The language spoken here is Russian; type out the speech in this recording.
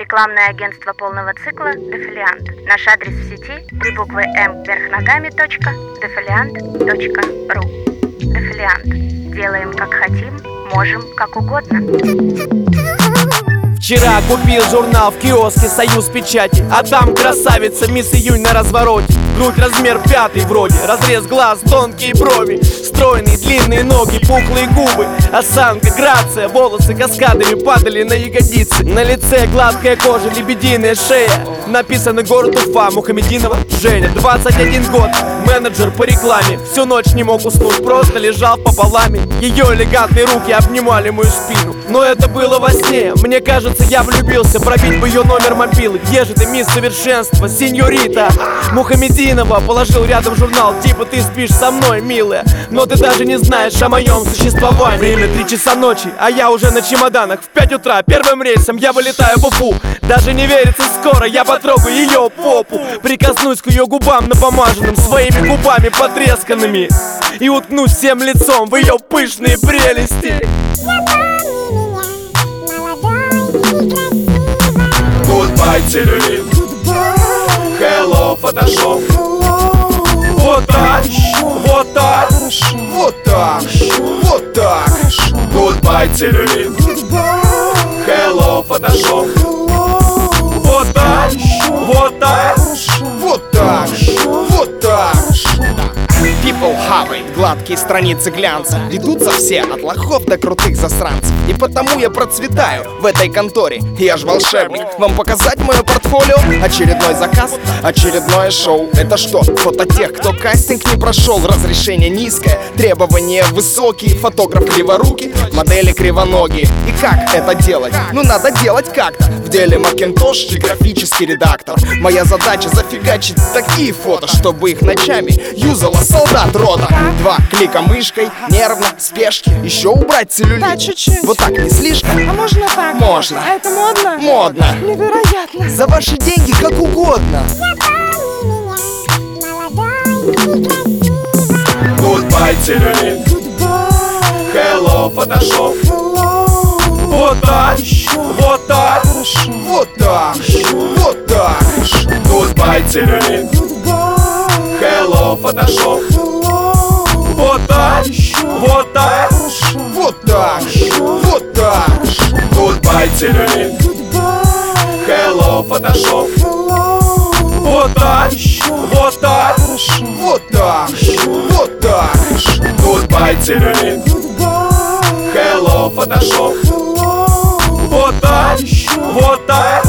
Рекламное агентство полного цикла «Дефолиант». Наш адрес в сети 3 буквы М вверх ногами .defoliant.ru. Дефолиант. Делаем как хотим, можем как угодно. Вчера купил журнал в киоске «Союз печати», а там красавица мисс Июнь на развороте. Грудь размер 5 вроде, разрез глаз, тонкие брови, стройные длинные ноги, пухлые губы, осанка, грация, волосы каскадами падали на ягодицы. На лице гладкая кожа, лебединая шея. Написано город Уфа, Мухамединова Женя. 21 год, менеджер по рекламе. Всю ночь не мог уснуть, просто лежал пополами. Ее элегантные руки обнимали мою спину. Но это было во сне, мне кажется, я влюбился. Пробить бы ее номер мобилы. Где же ты, мисс Совершенство, сеньорита Мухамединова? Положил рядом журнал, типа ты спишь со мной, милая, но ты даже не знаешь о моем существовании. Время 3 часа ночи, а я уже на чемоданах. В 5 утра первым рейсом я вылетаю в Уфу. Даже не верится, скоро я потрогаю ее попу, прикоснусь к ее губам напомаженным, своими губами потресканными, и уткнусь всем лицом в ее пышные прелести. Goodbye, целлюлит. Hello, Photoshop. Вот так, вот так, вот так, вот так. Goodbye, целлюлит. Hello, Photoshop. Вот так, вот так, вот так, вот так. People Harvey, гладкие страницы глянца. Ведутся все от лохов до крутых засранцев. И потому я процветаю в этой конторе. Я ж волшебник. Вам показать мое портфолио? Очередной заказ, очередное шоу. Это что? Фото тех, кто кастинг не прошел. Разрешение низкое, требования высокие. Фотограф криворукий, модели кривоногие. И как это делать? Ну надо делать как-то. В деле Макинтош и графический редактор. Моя задача зафигачить такие фото, чтобы их ночами юзала солдат рота. 2 клика мышкой, нервно, спешки. Еще убрать целлюлит. Да, чуть-чуть. Вот так не слишком? А можно так? Можно. А это модно? Модно. Невероятно. За ваши деньги как угодно. Goodbye, целлюлит. Hello, Photoshop. Вот так, вот так, вот так, вот так. Goodbye, целлюлит. Hello, Photoshop. Вот так, вот так, вот так, вот так. Goodbye, целлюлит. Hello, Photoshop. Вот так, вот так, вот так, вот так. Goodbye, целлюлит. Hello, Photoshop. Вот так, вот так,